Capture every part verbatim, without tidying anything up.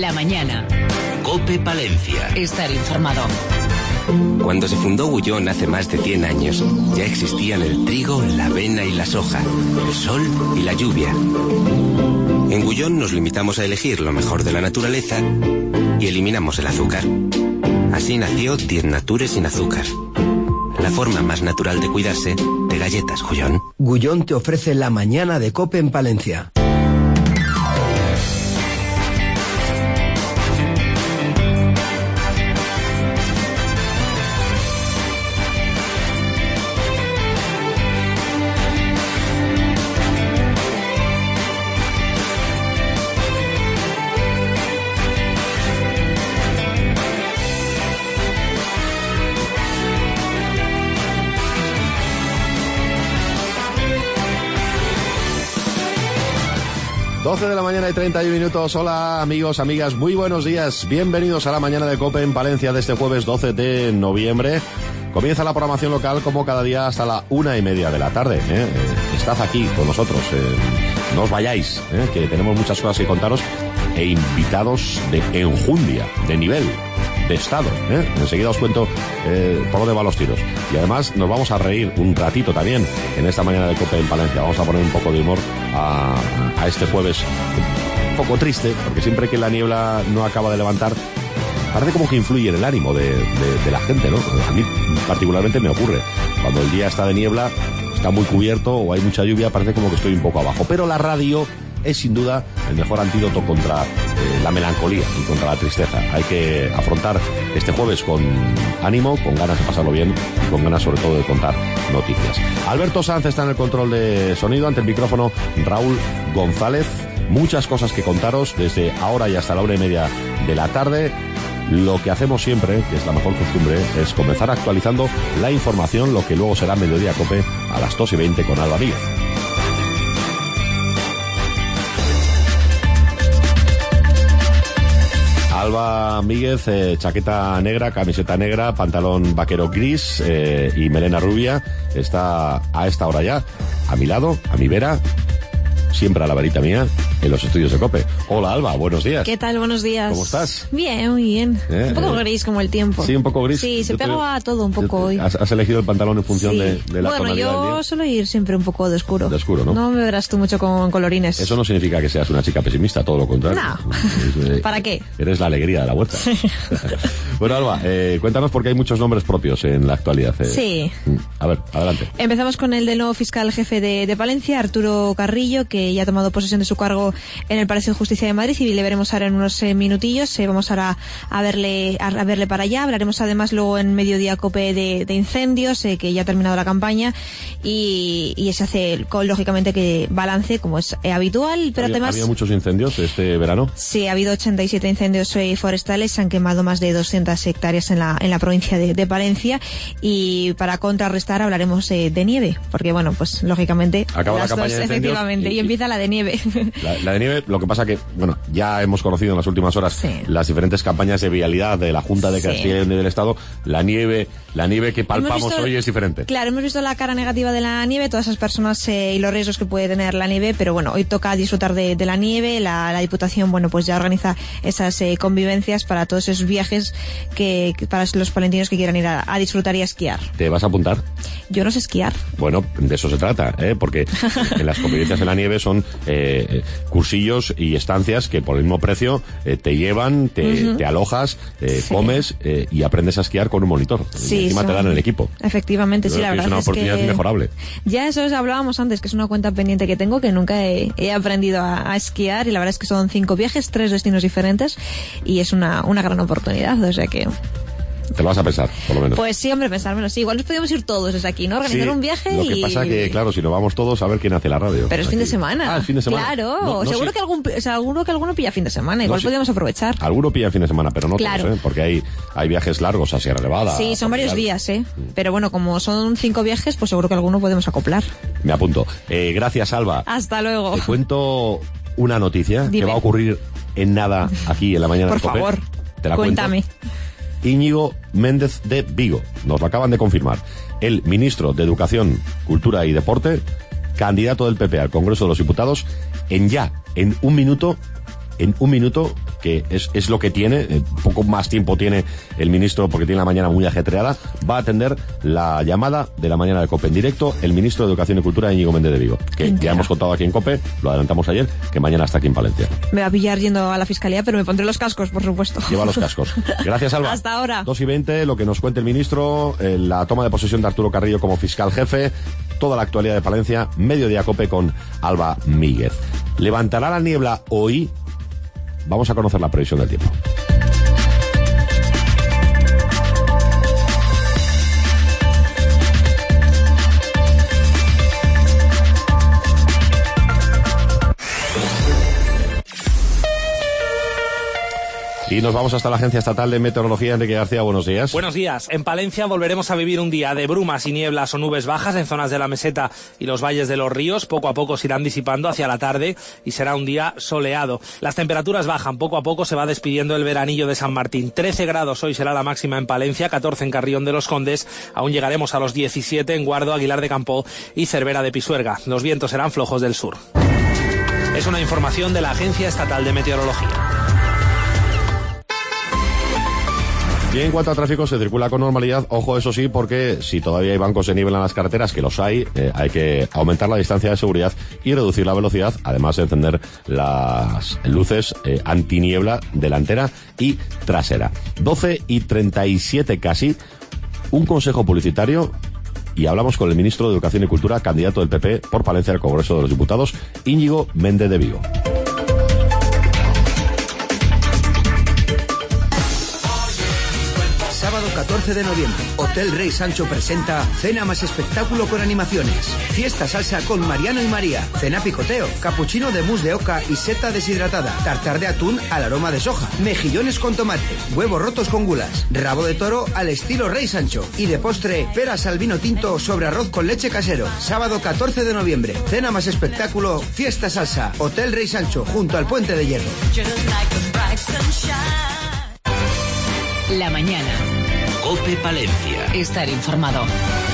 La mañana. COPE Palencia. Estar informado. Cuando se fundó Gullón hace más de cien años, ya existían el trigo, la avena y la soja, el sol y la lluvia. En Gullón nos limitamos a elegir lo mejor de la naturaleza y eliminamos el azúcar. Así nació Diez Natures sin azúcar. La forma más natural de cuidarse de galletas Gullón. Gullón te ofrece la mañana de COPE en Palencia. doce de la mañana y treinta y un minutos. Hola amigos, amigas, muy buenos días. Bienvenidos a la mañana de COPE en Palencia de este jueves doce de noviembre. Comienza la programación local como cada día hasta la una y media de la tarde. ¿eh? Estad aquí con nosotros. Eh, no os vayáis, ¿eh? que tenemos muchas cosas que contaros e invitados de enjundia, de nivel, de estado. ¿eh? Enseguida os cuento eh, por dónde van los tiros. Y además nos vamos a reír un ratito también en esta mañana de COPE en Palencia. Vamos a poner un poco de humor a, a este jueves un poco triste, porque siempre que la niebla no acaba de levantar, parece como que influye en el ánimo de, de, de la gente, ¿no? A mí particularmente me ocurre. Cuando el día está de niebla, está muy cubierto o hay mucha lluvia, parece como que estoy un poco abajo. Pero la radio es sin duda el mejor antídoto contra eh, la melancolía y contra la tristeza. Hay que afrontar este jueves con ánimo, con ganas de pasarlo bien y con ganas sobre todo de contar noticias. Alberto Sanz está en el control de sonido, ante el micrófono Raúl González. Muchas cosas que contaros desde ahora y hasta la una y media de la tarde. Lo que hacemos siempre, que es la mejor costumbre, es comenzar actualizando la información, lo que luego será Mediodía COPE a las dos y veinte con Alba Míguez. Alba Míguez, eh, chaqueta negra, camiseta negra, pantalón vaquero gris eh, y melena rubia, está a esta hora ya, a mi lado, a mi vera, siempre a la verita mía, en los estudios de COPE. Hola Alba, buenos días. ¿Qué tal? Buenos días. ¿Cómo estás? Bien, muy bien. ¿Eh? Un poco eh, gris como el tiempo. Sí, un poco gris. Sí, se yo pegó te, a todo un poco hoy. Has, has elegido el pantalón en función sí. de, de la bueno, tonalidad del día. yo suelo ir siempre un poco de oscuro. De oscuro, ¿no? No me verás tú mucho con colorines. Eso no significa que seas una chica pesimista, todo lo contrario. No. ¿Para qué? Eres la alegría de la huerta. Bueno, Alba, eh, cuéntanos porque hay muchos nombres propios en la actualidad. Eh. Sí. A ver, adelante. Empezamos con el del nuevo fiscal jefe de, de Palencia, Arturo Carrillo, que ya ha tomado posesión de su cargo en el Palacio de Justicia de Madrid y le veremos ahora en unos eh, minutillos. Eh, vamos ahora a verle a, a verle para allá. Hablaremos además luego en Mediodía COPE de, de incendios, eh, que ya ha terminado la campaña y, y se hace con, lógicamente que balance como es eh, habitual, pero ¿Había, además ¿Había muchos incendios este verano? Sí, ha habido ochenta y siete incendios eh, forestales, se han quemado más de doscientas hectáreas en la en la provincia de, de Palencia y para contrarrestar hablaremos eh, de nieve, porque bueno, pues lógicamente acaba las la campaña dos, de incendios efectivamente, y, y empieza la de nieve. La, la de nieve, lo que pasa que, bueno, ya hemos conocido en las últimas horas sí. las diferentes campañas de vialidad de la Junta de sí. Castilla y León y del Estado. La nieve, la nieve que palpamos visto, hoy es diferente. Claro, hemos visto la cara negativa de la nieve, todas esas personas eh, y los riesgos que puede tener la nieve, pero bueno, hoy toca disfrutar de, de la nieve. La, la Diputación, bueno, pues ya organiza esas eh, convivencias para todos esos viajes que, que para los palentinos que quieran ir a, a disfrutar y a esquiar. ¿Te vas a apuntar? Yo no sé esquiar. Bueno, de eso se trata, ¿eh? Porque en las convivencias en la nieve son eh, cursillos y estancias que por el mismo precio eh, te llevan, te, uh-huh. te alojas, eh, sí. comes eh, y aprendes a esquiar con un monitor. Sí, y encima son... te dan el equipo. Efectivamente, Yo sí, la verdad es una es oportunidad que... inmejorable. Ya eso hablábamos antes, que es una cuenta pendiente que tengo, que nunca he, he aprendido a, a esquiar y la verdad es que son cinco viajes, tres destinos diferentes y es una, una gran oportunidad, o sea que... Te lo vas a pensar, por lo menos. Pues sí, hombre, pensármelo, sí. Igual nos podíamos ir todos desde aquí, ¿no? Organizar sí, un viaje lo y... Lo que pasa que, claro, si nos vamos todos, a ver quién hace la radio. Pero es aquí. fin de semana. Ah, el fin de semana. Claro, no, no, seguro sí. que algún, o sea, seguro que alguno pilla fin de semana. Igual no, podríamos sí. aprovechar. Alguno pilla fin de semana, pero no claro. todos, ¿eh? Porque hay, hay viajes largos a Sierra Nevada. Sí, son varios días, ¿eh? Pero bueno, como son cinco viajes, pues seguro que alguno podemos acoplar. Me apunto. Eh, gracias, Alba. Hasta luego. Te cuento una noticia Dime. que va a ocurrir en nada aquí en la mañana Por de COPE. favor, Te la cuéntame. Cuento. Íñigo Méndez de Vigo, nos lo acaban de confirmar. El ministro de Educación, Cultura y Deporte, candidato del P P al Congreso de los Diputados, en ya, en un minuto, en un minuto, que es, es lo que tiene, eh, poco más tiempo tiene el ministro porque tiene la mañana muy ajetreada, va a atender la llamada de la mañana de COPE en directo, el ministro de Educación y Cultura, Íñigo Méndez de Vigo, que Entiendo. ya hemos contado aquí en COPE, lo adelantamos ayer, que mañana está aquí en Palencia. Me va a pillar yendo a la fiscalía, pero me pondré los cascos, por supuesto. Lleva los cascos. Gracias, Alba. Hasta ahora. dos y veinte, lo que nos cuente el ministro, eh, la toma de posesión de Arturo Carrillo como fiscal jefe, toda la actualidad de Palencia, Mediodía COPE con Alba Míguez. ¿Levantará la niebla hoy? Vamos a conocer la previsión del tiempo. Y nos vamos hasta la Agencia Estatal de Meteorología. Enrique García, buenos días. Buenos días. En Palencia volveremos a vivir un día de brumas y nieblas o nubes bajas en zonas de la meseta y los valles de los ríos. Poco a poco se irán disipando hacia la tarde y será un día soleado. Las temperaturas bajan. Poco a poco se va despidiendo el veranillo de San Martín. trece grados hoy será la máxima en Palencia, catorce en Carrión de los Condes. Aún llegaremos a los diecisiete en Guardo, Aguilar de Campoo y Cervera de Pisuerga. Los vientos serán flojos del sur. Es una información de la Agencia Estatal de Meteorología. Y en cuanto a tráfico, se circula con normalidad. Ojo, eso sí, porque si todavía hay bancos de niebla en las carreteras, que los hay, eh, hay que aumentar la distancia de seguridad y reducir la velocidad, además de encender las luces eh, antiniebla delantera y trasera. doce y treinta y siete casi, un consejo publicitario, y hablamos con el ministro de Educación y Cultura, candidato del P P por Palencia al Congreso de los Diputados, Íñigo Méndez de Vigo. Sábado catorce de noviembre, Hotel Rey Sancho presenta Cena más espectáculo con animaciones. Fiesta salsa con Mariano y María. Cena picoteo, capuchino de mousse de oca y seta deshidratada. Tartar de atún al aroma de soja. Mejillones con tomate. Huevos rotos con gulas. Rabo de toro al estilo Rey Sancho. Y de postre, peras al vino tinto sobre arroz con leche casero. Sábado catorce de noviembre, Cena más espectáculo, fiesta salsa. Hotel Rey Sancho, junto al Puente de Hierro. La mañana. COPE Palencia. Estar informado.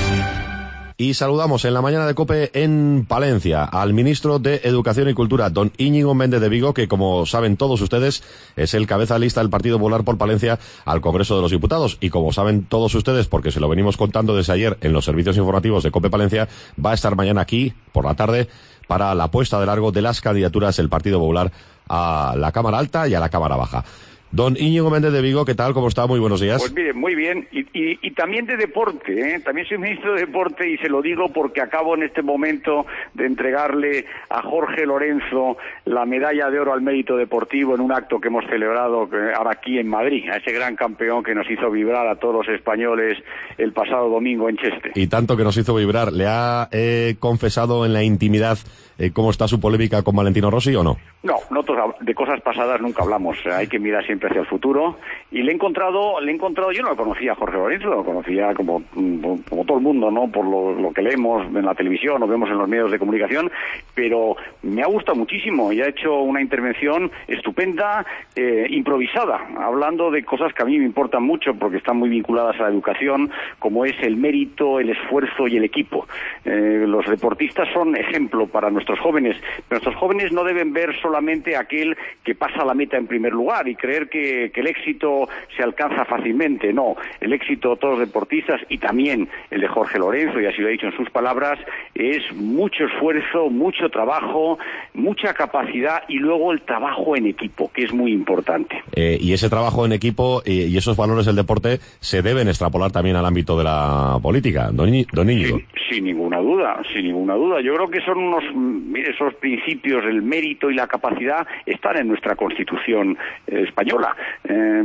Y saludamos en la mañana de COPE en Palencia al ministro de Educación y Cultura, don Íñigo Méndez de Vigo, que como saben todos ustedes es el cabeza de lista del Partido Popular por Palencia al Congreso de los Diputados. Y como saben todos ustedes, porque se lo venimos contando desde ayer en los servicios informativos de COPE Palencia, va a estar mañana aquí por la tarde para la puesta de largo de las candidaturas del Partido Popular a la Cámara Alta y a la Cámara Baja. Don Íñigo Méndez de Vigo, ¿qué tal? ¿Cómo está? Muy buenos días. Pues mire, muy bien. Y, y, y también de deporte, ¿eh? También soy ministro de deporte y se lo digo porque acabo en este momento de entregarle a Jorge Lorenzo la medalla de oro al mérito deportivo en un acto que hemos celebrado ahora aquí en Madrid, a ese gran campeón que nos hizo vibrar a todos los españoles el pasado domingo en Cheste. Y tanto que nos hizo vibrar. ¿Le ha eh, confesado en la intimidad eh, cómo está su polémica con Valentino Rossi o no? No, nosotros de cosas pasadas nunca hablamos. Hay que mirar siempre hacia el futuro. Y le he encontrado, le he encontrado, yo no lo conocía a Jorge Lorenzo, lo conocía como, como todo el mundo, ¿no? Por lo, lo que leemos en la televisión, o vemos en los medios de comunicación, pero me ha gustado muchísimo y ha hecho una intervención estupenda, eh, improvisada, hablando de cosas que a mí me importan mucho porque están muy vinculadas a la educación, como es el mérito, el esfuerzo y el equipo. Eh, los deportistas son ejemplo para nuestros jóvenes, pero nuestros jóvenes no deben ver solamente aquel que pasa la meta en primer lugar y creer que, que el éxito se alcanza fácilmente. No, el éxito de todos los deportistas y también el de Jorge Lorenzo, y así lo ha dicho en sus palabras, es mucho esfuerzo, mucho trabajo, mucha capacidad y luego el trabajo en equipo, que es muy importante. Eh, y ese trabajo en equipo y, y esos valores del deporte se deben extrapolar también al ámbito de la política, don, don Íñigo. Sin, sin ninguna duda, sin ninguna duda. Yo creo que son unos, mire, esos principios, el mérito y la capacidad están en nuestra Constitución eh, española. Eh,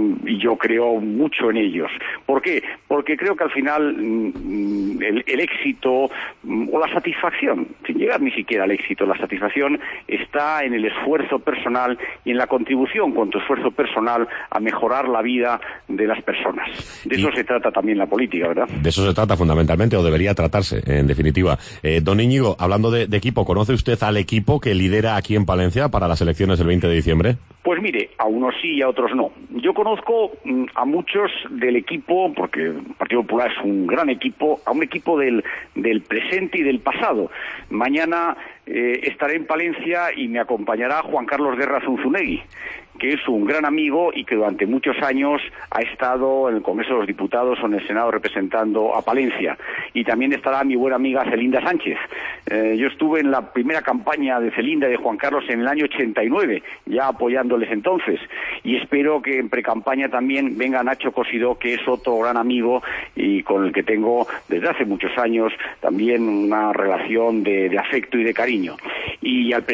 y yo creo mucho en ellos. ¿Por qué? Porque creo que al final mm, el, el éxito mm, o la satisfacción, sin llegar ni siquiera al éxito, la satisfacción está en el esfuerzo personal y en la contribución con tu esfuerzo personal a mejorar la vida de las personas. De eso y se trata también la política, ¿verdad? De eso se trata fundamentalmente, o debería tratarse, en definitiva. Eh, don Íñigo, hablando de, de equipo, ¿conoce usted al equipo que lidera aquí en Palencia para las elecciones del veinte de diciembre? Pues mire, a unos sí y a otros no. Yo conozco mm, a muchos del equipo, porque el Partido Popular es un gran equipo, a un equipo del, del presente y del pasado. Mañana eh, estaré en Palencia y me acompañará Juan Carlos Guerra Zunzunegui, que es un gran amigo y que durante muchos años ha estado en el Congreso de los Diputados o en el Senado representando a Palencia. Y también estará mi buena amiga Celinda Sánchez. Eh, yo estuve en la primera campaña de Celinda y de Juan Carlos en el año ochenta y nueve, ya apoyándoles entonces, y espero que en precampaña también venga Nacho Cosidó, que es otro gran amigo y con el que tengo desde hace muchos años también una relación de, de afecto y de cariño. Y al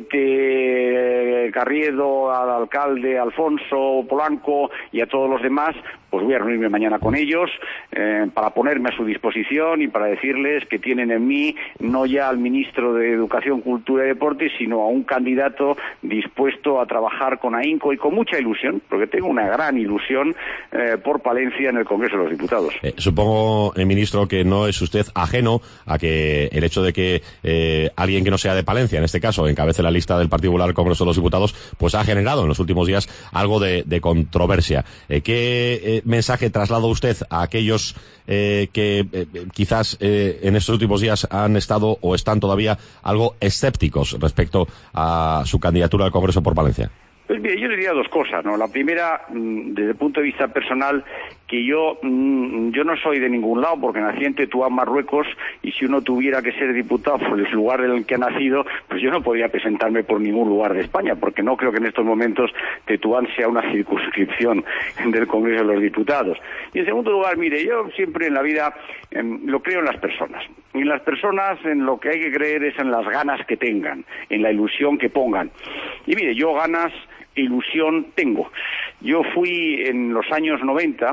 presidente Carriedo, al alcalde Alfonso Polanco y a todos los demás, pues voy a reunirme mañana con ellos eh, para ponerme a su disposición y para decirles que tienen en mí no ya al ministro de Educación, Cultura y Deportes, sino a un candidato dispuesto a trabajar con ahínco y con mucha ilusión, porque tengo una gran ilusión eh, por Palencia en el Congreso de los Diputados. Eh, supongo, eh, ministro, que no es usted ajeno a que el hecho de que eh, alguien que no sea de Palencia, en este caso, encabece la lista del Partido Popular al Congreso de los Diputados, pues ha generado en los últimos días algo de, de controversia. Eh, ¿Qué eh, mensaje traslada usted a aquellos eh, que eh, quizás eh, en estos últimos días han estado o están todavía algo escépticos respecto a su candidatura al Congreso por Palencia? Pues bien, yo diría dos cosas, ¿no? La primera, desde el punto de vista personal, que yo yo no soy de ningún lado, porque nací en Tetuán, Marruecos, y si uno tuviera que ser diputado por el lugar en el que ha nacido, pues yo no podría presentarme por ningún lugar de España, porque no creo que en estos momentos Tetuán sea una circunscripción del Congreso de los Diputados. Y en segundo lugar, mire, yo siempre en la vida eh, lo creo en las personas. Y en las personas en lo que hay que creer es en las ganas que tengan, en la ilusión que pongan. Y mire, yo ganas, ilusión tengo. Yo fui en los años noventa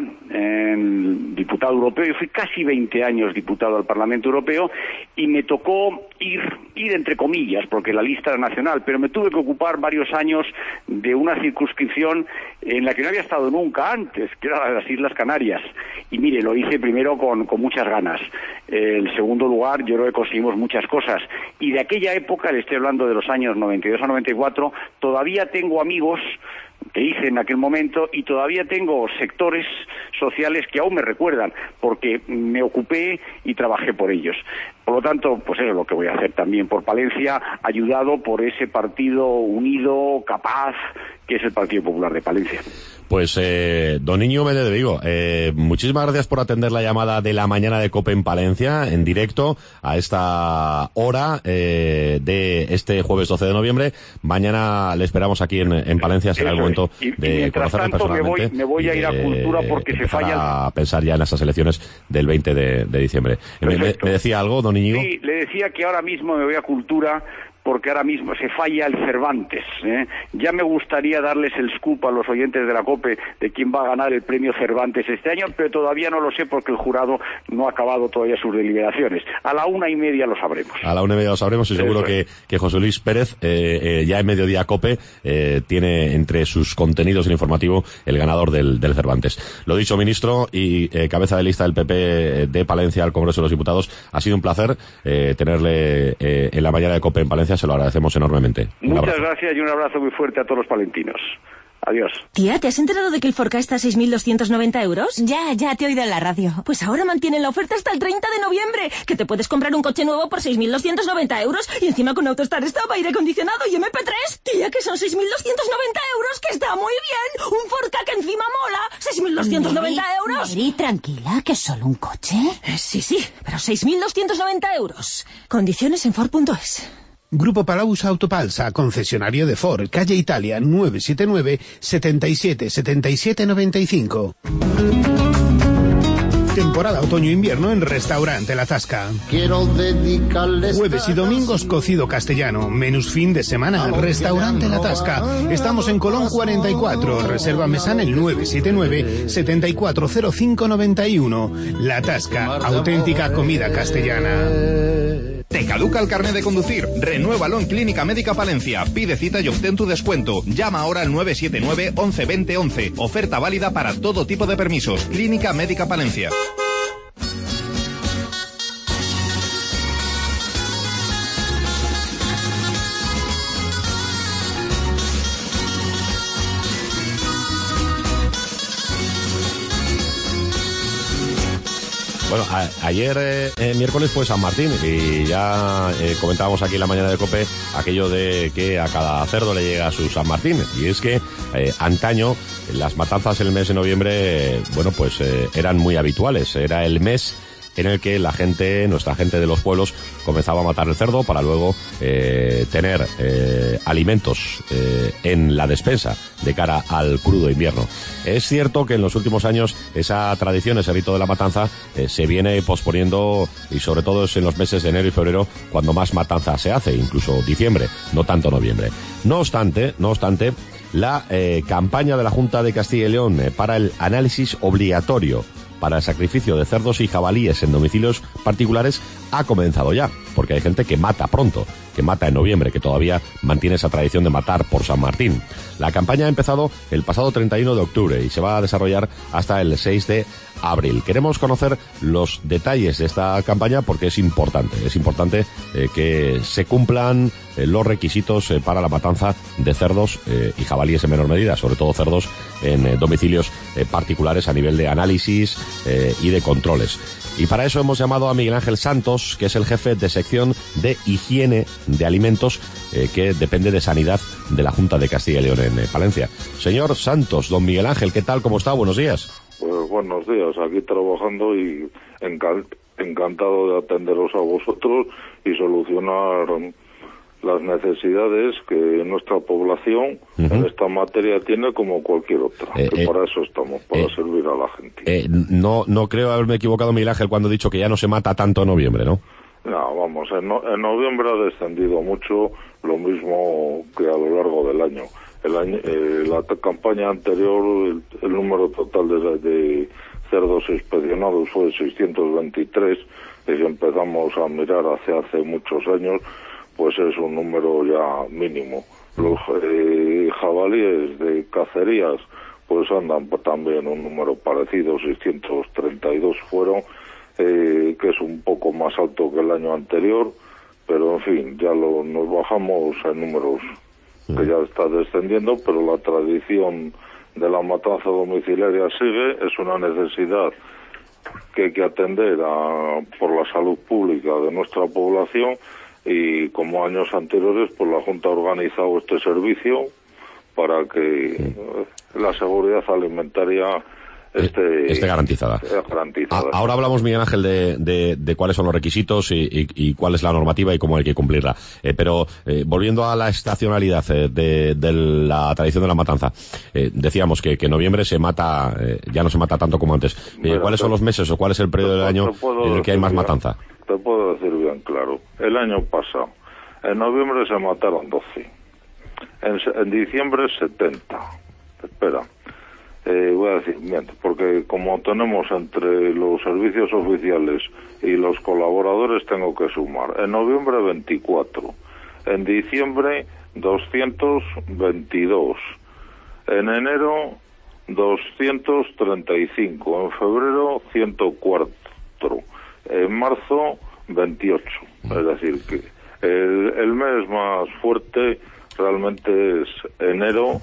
en diputado europeo, yo fui casi veinte años diputado al Parlamento Europeo y me tocó ir, ir entre comillas, porque la lista era nacional, pero me tuve que ocupar varios años de una circunscripción en la que no había estado nunca antes, que era la de las Islas Canarias. Y mire, lo hice primero con, con muchas ganas. En segundo lugar, yo creo que conseguimos muchas cosas. Y de aquella época, le estoy hablando de los años noventa y dos a noventa y cuatro, todavía tengo amigos que hice en aquel momento y todavía tengo sectores sociales que aún me recuerdan porque me ocupé y trabajé por ellos. Por lo tanto, pues eso es lo que voy a hacer también por Palencia, ayudado por ese partido unido, capaz, que es el Partido Popular de Palencia. Pues, eh, don Íñigo Méndez de Vigo, eh, muchísimas gracias por atender la llamada de la mañana de COPE en Palencia, en directo, a esta hora eh, de este jueves doce de noviembre. Mañana le esperamos aquí en, en Palencia, será el momento y, de y conocerle personalmente. Me voy, me voy a ir a Cultura porque se falla. A pensar ya en esas elecciones del veinte de, de diciembre. Me, me, ¿Me decía algo, don Íñigo? Sí, le decía que ahora mismo me voy a Cultura porque ahora mismo se falla el Cervantes, ¿eh? Ya me gustaría darles el scoop a los oyentes de la COPE de quién va a ganar el premio Cervantes este año, pero todavía no lo sé porque el jurado no ha acabado todavía sus deliberaciones. A la una y media lo sabremos. A la una y media lo sabremos y seguro que, que José Luis Pérez, eh, eh, ya en Mediodía COPE, eh, tiene entre sus contenidos el informativo el ganador del, del Cervantes. Lo dicho, ministro y eh, cabeza de lista del P P de Palencia al Congreso de los Diputados, ha sido un placer eh, tenerle eh, en la mañana de COPE en Palencia. Se lo agradecemos enormemente. Un Muchas abrazo. gracias y un abrazo muy fuerte a todos los palentinos. Adiós. Tía, ¿te has enterado de que el Forca está a seis mil doscientos noventa euros? Ya, ya te he oído en la radio. Pues ahora mantienen la oferta hasta el treinta de noviembre, que te puedes comprar un coche nuevo por seis mil doscientos noventa euros y encima con AutoStar Stop, aire acondicionado y eme pe tres. Tía, que son seis mil doscientos noventa euros, que está muy bien. Un Forca que encima mola. seis mil doscientos noventa euros. Mary, tranquila, que es solo un coche. Eh, sí, sí, pero seis mil doscientos noventa euros. Condiciones en Ford punto es. Grupo Palaus Autopalsa, concesionario de Ford, calle Italia, nueve siete nueve, setenta y siete, setenta y siete noventa y cinco. Temporada otoño-invierno en Restaurante La Tasca. Quiero dedicarles Jueves y domingos cocido castellano. Menús fin de semana. Restaurante La Tasca. Estamos en Colón cuarenta y cuatro. Reserva mesana el nueve siete nueve, setenta y cuatro cero cinco noventa y uno. La Tasca. Auténtica comida castellana. ¿Te caduca el carnet de conducir? Renuévalo en Clínica Médica Palencia. Pide cita y obtén tu descuento. Llama ahora al nueve siete nueve, once, veinte, once. Oferta válida para todo tipo de permisos. Clínica Médica Palencia. Bueno, a, ayer eh, eh, miércoles fue San Martín y ya eh, comentábamos aquí en la mañana de COPE aquello de que a cada cerdo le llega su San Martín. Y es que eh, antaño las matanzas en el mes de noviembre, eh, bueno, pues eh, eran muy habituales. Era el mes en el que la gente, nuestra gente de los pueblos, comenzaba a matar el cerdo para luego eh, tener eh, alimentos eh, en la despensa de cara al crudo invierno. Es cierto que en los últimos años esa tradición, ese rito de la matanza, eh, se viene posponiendo, y sobre todo es en los meses de enero y febrero cuando más matanza se hace, incluso diciembre, no tanto noviembre. No obstante, no obstante, la eh, campaña de la Junta de Castilla y León eh, para el análisis obligatorio para el sacrificio de cerdos y jabalíes en domicilios particulares ha comenzado ya, porque hay gente que mata pronto, que mata en noviembre, que todavía mantiene esa tradición de matar por San Martín. La campaña ha empezado el pasado treinta y uno de octubre y se va a desarrollar hasta el seis de abril. Queremos conocer los detalles de esta campaña porque es importante, es importante eh, que se cumplan eh, los requisitos eh, para la matanza de cerdos eh, y jabalíes en menor medida, sobre todo cerdos en eh, domicilios eh, particulares a nivel de análisis eh, y de controles. Y para eso hemos llamado a Miguel Ángel Santos, que es el jefe de sección de higiene de alimentos eh, que depende de sanidad de la Junta de Castilla y León en eh, Palencia. Señor Santos, don Miguel Ángel, ¿qué tal? ¿Cómo está? Buenos días. Pues buenos días, aquí trabajando y encan- encantado de atenderos a vosotros y solucionar las necesidades que nuestra población uh-huh. en esta materia tiene como cualquier otra, eh, que eh, para eso estamos, para eh, servir a la gente. Eh, no no creo haberme equivocado, Miguel Ángel, cuando he dicho que ya no se mata tanto en noviembre, ¿no? No, vamos, en, no, en noviembre ha descendido mucho, lo mismo que a lo largo del año. El año eh, la t- campaña anterior, el, el número total de, de cerdos inspeccionados fue seiscientos veintitrés, y si empezamos a mirar hacia hace muchos años, pues es un número ya mínimo. Los eh, jabalíes de cacerías pues andan también un número parecido, seiscientos treinta y dos fueron, eh, que es un poco más alto que el año anterior, pero en fin, ya lo, nos bajamos en números que ya está descendiendo, pero la tradición de la matanza domiciliaria sigue, es una necesidad que hay que atender a, por la salud pública de nuestra población. Y como años anteriores, pues la Junta ha organizado este servicio para que la seguridad alimentaria esté, esté garantizada. garantizada. A, ahora hablamos, Miguel Ángel, de, de, de cuáles son los requisitos y, y, y cuál es la normativa y cómo hay que cumplirla. Eh, pero eh, volviendo a la estacionalidad eh, de, de la tradición de la matanza, eh, decíamos que, que en noviembre se mata, eh, ya no se mata tanto como antes. Eh, Mira, ¿Cuáles te, son los meses o cuál es el periodo del año en el que hay más bien, matanza? Te puedo decir bien claro. El año pasado, en noviembre se mataron doce. En, en diciembre setenta. Espera. Eh, voy a decir, bien, porque como tenemos entre los servicios oficiales y los colaboradores, tengo que sumar. En noviembre veinticuatro, en diciembre doscientos veintidós, en enero doscientos treinta y cinco, en febrero ciento cuatro, en marzo veintiocho. Es decir, que el, el mes más fuerte realmente es enero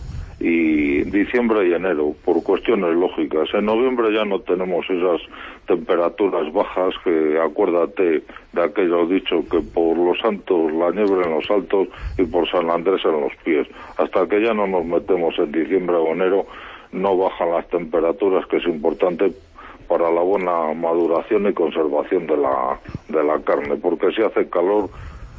y diciembre y enero, por cuestiones lógicas. En noviembre ya no tenemos esas temperaturas bajas que, acuérdate de aquello dicho, que por los santos la nieve en los altos y por San Andrés en los pies. Hasta que ya no nos metemos en diciembre o enero, no bajan las temperaturas, que es importante para la buena maduración y conservación de la, de la carne, porque si hace calor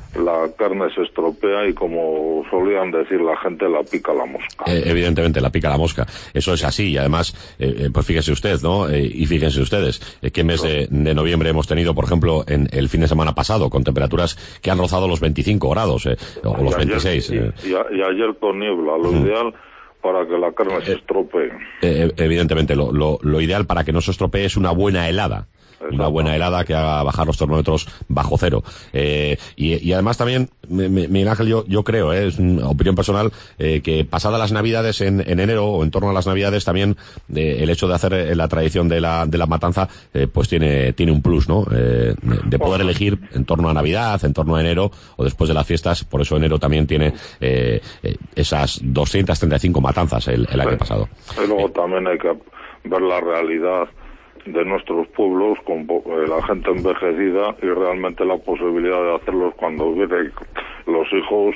la carne se estropea y, como solían decir la gente, la pica la mosca. Eh, evidentemente, la pica la mosca. Eso es así. Y además, eh, pues fíjese usted, ¿no? Eh, y fíjense ustedes, eh, qué mes de, de noviembre hemos tenido, por ejemplo, en el fin de semana pasado, con temperaturas que han rozado los veinticinco grados, eh, o los y veintiséis. Ayer, eh. y, y, y ayer con niebla, lo uh-huh. ideal para que la carne eh, se estropee. Eh, evidentemente, lo, lo, lo ideal para que no se estropee es una buena helada. Una buena helada que haga bajar los termómetros bajo cero. Eh, y, y además también, Miguel Ángel, yo, yo creo, eh, es una opinión personal, eh, que pasadas las Navidades en, en enero o en torno a las Navidades también, eh, el hecho de hacer eh, la tradición de la, de la matanza, eh, pues tiene, tiene un plus, ¿no? Eh, de poder elegir en torno a Navidad, en torno a enero o después de las fiestas. Por eso enero también tiene eh, eh, esas doscientas treinta y cinco matanzas el, el año sí. pasado. Y luego también hay que ver la realidad de nuestros pueblos con eh, la gente envejecida y realmente la posibilidad de hacerlos cuando vienen los hijos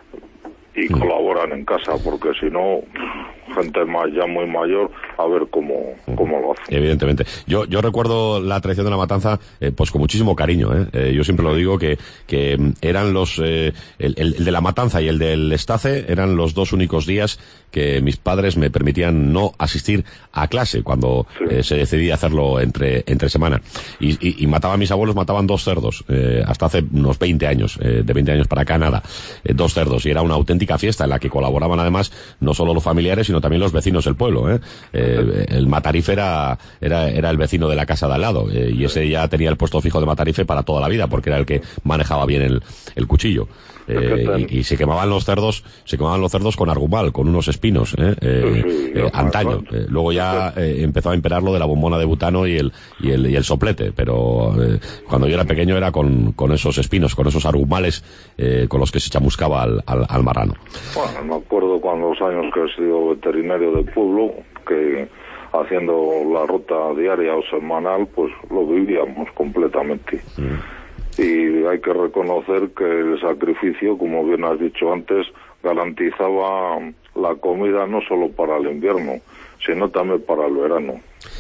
y colaboran en casa, porque si no, gente más ya muy mayor, a ver cómo, cómo lo hace. Evidentemente. Yo yo recuerdo la tradición de la matanza eh, pues con muchísimo cariño. ¿eh? Eh, yo siempre lo digo que que eran los eh, el, el de la matanza y el del estace eran los dos únicos días que mis padres me permitían no asistir a clase cuando sí. eh, se decidía hacerlo entre entre semana. Y, y, y mataban mis abuelos, mataban dos cerdos eh, hasta hace unos veinte años, eh, de veinte años para acá nada, eh, dos cerdos, y era una auténtica fiesta en la que colaboraban además no solo los familiares sino también los vecinos del pueblo. ¿eh? Eh, el matarife era, era era el vecino de la casa de al lado, eh, y ese ya tenía el puesto fijo de matarife para toda la vida porque era el que manejaba bien el, el cuchillo. Eh, y, y se quemaban los cerdos, se quemaban los cerdos con argumal, con unos espinos, eh, eh, sí, eh, antaño. Eh, luego ya eh, empezó a imperar lo de la bombona de butano y el y el, y el soplete, pero eh, cuando yo era pequeño era con, con esos espinos, con esos argumales eh, con los que se chamuscaba al, al, al marrano. Bueno, me acuerdo cuando los años que he sido veterinario de pueblo, que haciendo la ruta diaria o semanal, pues lo vivíamos completamente. Mm. Y hay que reconocer que el sacrificio, como bien has dicho antes, garantizaba la comida no solo para el invierno, sino también para el verano.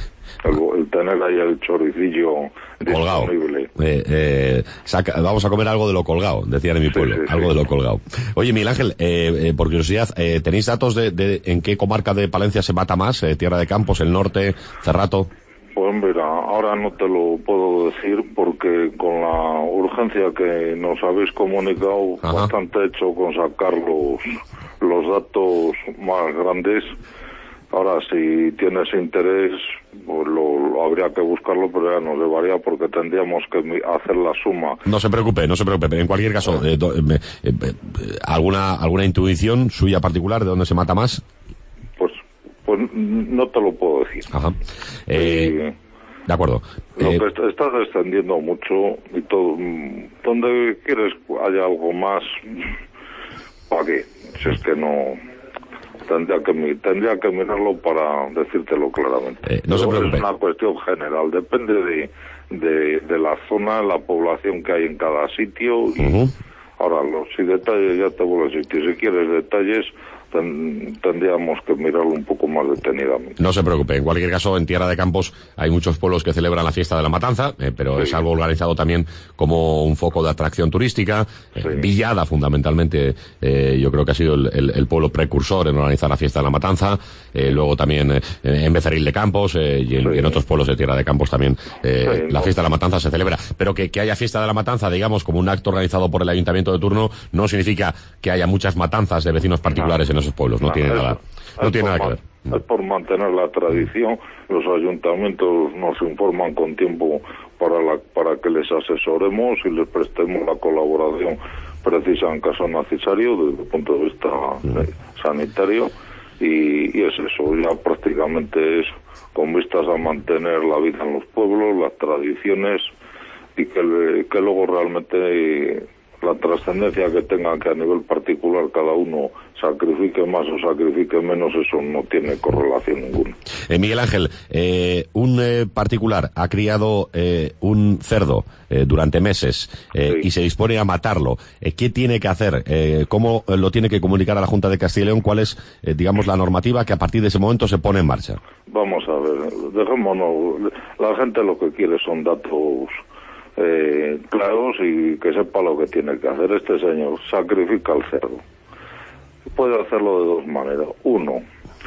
El, el tener ahí el choricillo colgado. Disponible. Eh, eh, saca, vamos a comer algo de lo colgado, decían en mi pueblo, sí, sí, algo sí. de lo colgado. Oye, Miguel Ángel, eh, eh, por curiosidad, eh, ¿tenéis datos de, de en qué comarca de Palencia se mata más? Eh, Tierra de Campos, el norte, Cerrato. Pues mira, ahora no te lo puedo decir porque con la urgencia que nos habéis comunicado, Ajá. bastante hecho con sacar los, los datos más grandes. Ahora, si tienes interés, pues lo, lo habría que buscarlo, pero ya nos llevaría porque tendríamos que hacer la suma. No se preocupe, no se preocupe. En cualquier caso, eh, do, eh, eh, ¿alguna alguna intuición suya particular de dónde se mata más? Pues pues no te lo puedo decir. Ajá. Eh, de acuerdo. Lo eh, que está descendiendo mucho y todo. ¿Dónde quieres haya algo más? ¿Para qué? Si es que no. Tendría que, tendría que mirarlo para decírtelo claramente. Eh, no se preocupe. Es una cuestión general. Depende de, de, de la zona, la población que hay en cada sitio. Y uh-huh. Ahora, los si detalles ya te vuelvo a decir. Si quieres detalles, ten, tendríamos que mirarlo un poco más detenidamente. No se preocupe. En cualquier caso, en Tierra de Campos hay muchos pueblos que celebran la fiesta de la matanza, eh, pero sí. es algo organizado también como un foco de atracción turística. Eh, sí. Villada, fundamentalmente, eh, yo creo que ha sido el, el, el pueblo precursor en organizar la fiesta de la matanza. Eh, luego también eh, en Becerril de Campos eh, y, en, sí. y en otros pueblos de Tierra de Campos también eh, sí, la no. fiesta de la matanza se celebra. Pero que, que haya fiesta de la matanza, digamos, como un acto organizado por el ayuntamiento de turno, no significa que haya muchas matanzas de vecinos particulares no. en esos pueblos. No, no tiene es, nada, no tiene nada que ver. Es por mantener la tradición. Los ayuntamientos nos informan con tiempo para la, para que les asesoremos y les prestemos la colaboración precisa en caso necesario desde el punto de vista eh, sanitario y, y es eso, ya prácticamente es con vistas a mantener la vida en los pueblos, las tradiciones y que, que luego realmente la trascendencia que tenga que a nivel particular cada uno sacrifique más o sacrifique menos, eso no tiene correlación ninguna. Eh, Miguel Ángel, eh, un eh, particular ha criado eh, un cerdo eh, durante meses eh, sí. y se dispone a matarlo. Eh, ¿Qué tiene que hacer? Eh, ¿Cómo lo tiene que comunicar a la Junta de Castilla y León? ¿Cuál es, eh, digamos, la normativa que a partir de ese momento se pone en marcha? Vamos a ver, dejémonos. La gente lo que quiere son datos Eh, claros y que sepa lo que tiene que hacer. Este señor sacrifica al cerdo. Puede hacerlo de dos maneras. Uno,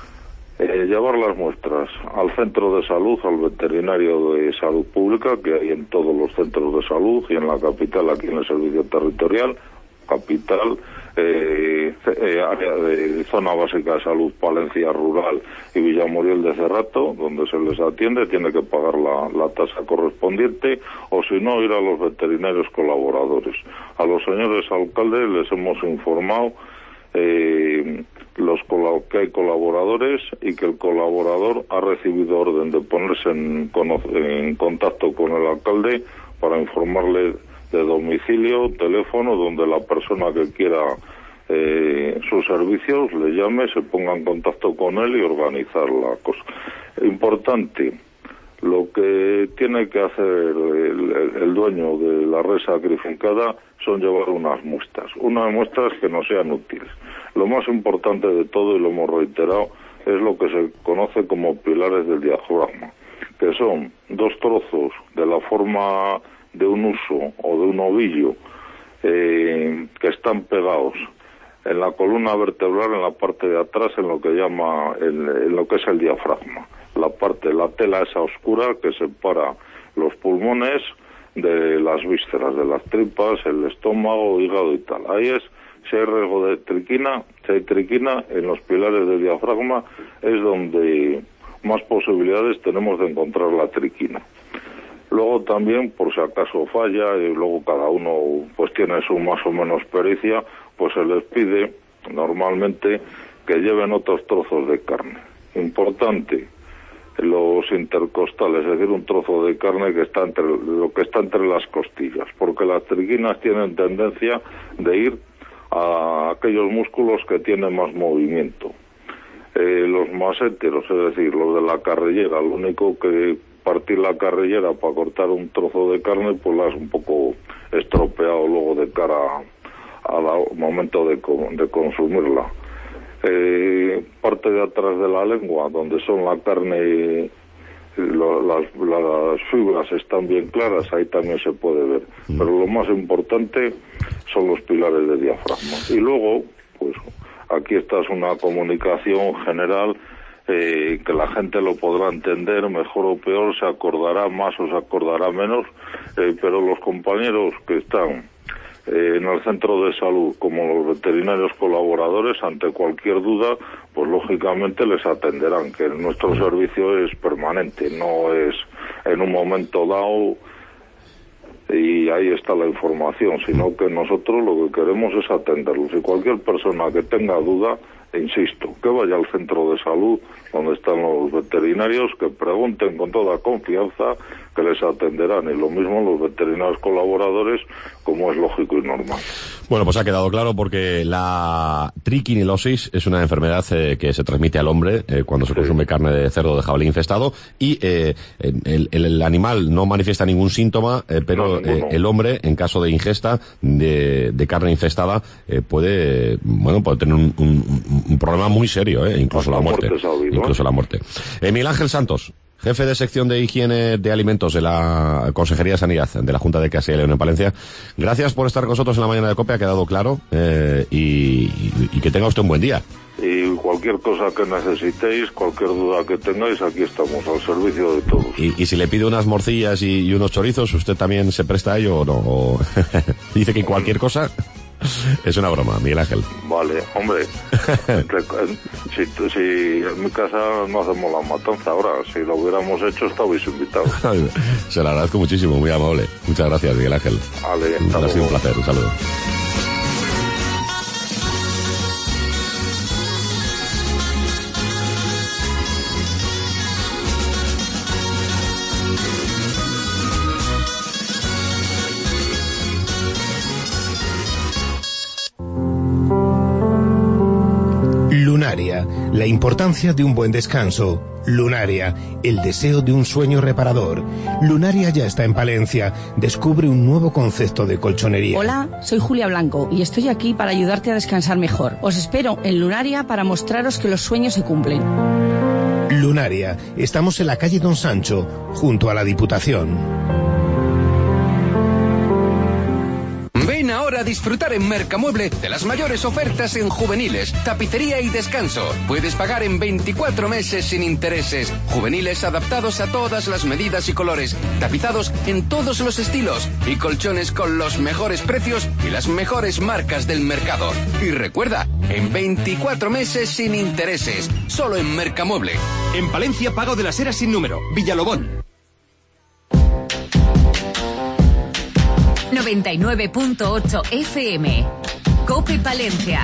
eh, llevar las muestras al centro de salud, al veterinario de salud pública que hay en todos los centros de salud y en la capital, aquí en el servicio territorial, capital, eh, eh, área de zona básica de salud, Palencia Rural y Villamuriel de Cerrato, donde se les atiende, tiene que pagar la, la tasa correspondiente, o si no, ir a los veterinarios colaboradores. A los señores alcaldes les hemos informado eh, los que hay colaboradores y que el colaborador ha recibido orden de ponerse en, en contacto con el alcalde para informarle de domicilio, teléfono, donde la persona que quiera eh, sus servicios le llame, se ponga en contacto con él y organizar la cosa. Importante, Lo que tiene que hacer el, el, el dueño de la res sacrificada son llevar unas muestras, unas muestras que no sean útiles. Lo más importante de todo, y lo hemos reiterado, es lo que se conoce como pilares del diafragma, que son dos trozos de la forma de un huso o de un ovillo eh, que están pegados en la columna vertebral, en la parte de atrás, en lo que llama el, en lo que es el diafragma, la parte, la tela esa oscura que separa los pulmones de las vísceras, de las tripas, el estómago, hígado y tal. Ahí es, si hay riesgo de triquina, si hay triquina en los pilares del diafragma, es donde más posibilidades tenemos de encontrar la triquina. Luego también, por si acaso falla, y luego cada uno pues tiene su más o menos pericia, pues se les pide normalmente que lleven otros trozos de carne. Importante, los intercostales, es decir, un trozo de carne que está entre lo que está entre las costillas, porque las triquinas tienen tendencia de ir a aquellos músculos que tienen más movimiento. Eh, los maséteros, es decir, los de la carrillera, lo único que partir la carrillera para cortar un trozo de carne, pues la es un poco estropeado luego de cara al momento de, de consumirla. Eh, parte de atrás de la lengua, donde son la carne, lo, las, las fibras están bien claras, ahí también se puede ver. Pero lo más importante son los pilares de diafragma. Y luego, pues aquí esta es una comunicación general eh, que la gente lo podrá entender mejor o peor, se acordará más o se acordará menos, eh, pero los compañeros que están eh, en el centro de salud, como los veterinarios colaboradores, ante cualquier duda, pues lógicamente les atenderán, que nuestro servicio es permanente, no es en un momento dado y ahí está la información, sino que nosotros lo que queremos es atenderlos. Y cualquier persona que tenga duda, insisto, que vaya al centro de salud donde están los veterinarios, que pregunten con toda confianza, que les atenderán, y lo mismo los veterinarios colaboradores, como es lógico y normal. Bueno, pues ha quedado claro, porque la triquinilosis es una enfermedad eh, que se transmite al hombre eh, cuando se consume carne de cerdo o de jabalí infestado, y eh, el, el animal no manifiesta ningún síntoma, eh, pero no, eh, el hombre, en caso de ingesta de, de carne infestada, eh, puede, bueno, puede tener un, un, un problema muy serio, eh, incluso la muerte, muerte sabido, incluso ¿eh? la muerte. Eh, Miguel Ángel Santos, jefe de sección de higiene de alimentos de la Consejería de Sanidad de la Junta de Castilla y León en Palencia, gracias por estar con nosotros en la mañana de COPE, ha quedado claro, eh, y, y, y que tenga usted un buen día. Y cualquier cosa que necesitéis, cualquier duda que tengáis, aquí estamos, al servicio de todos. Y, y si le pide unas morcillas y, y unos chorizos, ¿usted también se presta a ello o no? ¿O dice que cualquier cosa? Es una broma, Miguel Ángel. Vale, hombre, si, si en mi casa no hacemos la matanza ahora, si lo hubiéramos hecho estabais invitados. Se lo agradezco muchísimo, muy amable. Muchas gracias, Miguel Ángel. Vale, ha sido un placer, un saludo. Lunaria, la importancia de un buen descanso. Lunaria, el deseo de un sueño reparador. Lunaria ya está en Palencia. Descubre un nuevo concepto de colchonería. Hola, soy Julia Blanco y estoy aquí para ayudarte a descansar mejor. Os espero en Lunaria para mostraros que los sueños se cumplen. Lunaria, estamos en la calle Don Sancho, junto a la Diputación. Ven ahora a disfrutar en Mercamueble de las mayores ofertas en juveniles, tapicería y descanso. Puedes pagar en veinticuatro meses sin intereses. Juveniles adaptados a todas las medidas y colores, tapizados en todos los estilos y colchones con los mejores precios y las mejores marcas del mercado. Y recuerda, en veinticuatro meses sin intereses, solo en Mercamueble. En Palencia, Pago de las Heras sin número, Villalobón. noventa y nueve punto ocho F M. COPE Palencia.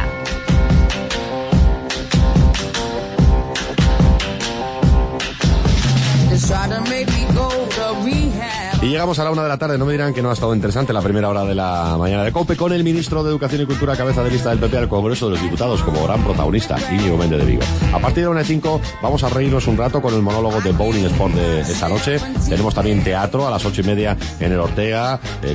Y llegamos a la una de la tarde, no me dirán que no ha estado interesante la primera hora de la mañana de COPE con el ministro de Educación y Cultura, cabeza de lista del P P al Congreso de los Diputados, como gran protagonista, Íñigo Méndez de Vigo. A partir de la una y cinco vamos a reírnos un rato con el monólogo de Bowling Sport de esta noche. Tenemos también teatro a las ocho y media en el Ortega, eh,